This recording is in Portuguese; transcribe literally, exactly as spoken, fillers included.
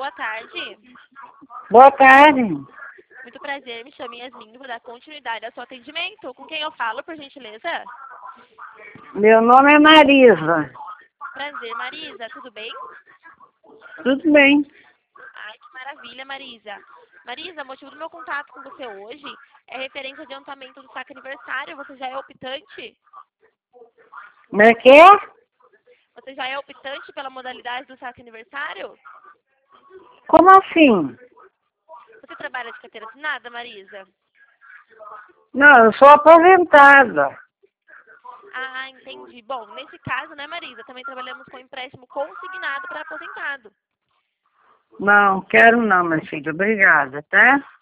boa tarde. Boa tarde. Muito prazer, me chamo Yasmin, vou dar continuidade ao seu atendimento. Com quem eu falo, por gentileza? Meu nome é Marisa. Prazer, Marisa, tudo bem? Tudo bem. Ai, que maravilha, Marisa. Marisa, o motivo do meu contato com você hoje é referente ao adiantamento do saque aniversário. Você já é optante? Como é que é? Você já é optante pela modalidade do saque aniversário? Como assim? Você trabalha de carteira assinada, Marisa? Não, eu sou aposentada. Ah, entendi. Bom, nesse caso, né, Marisa, também trabalhamos com empréstimo consignado para aposentado. Não, quero não, minha filha. Obrigada, tá?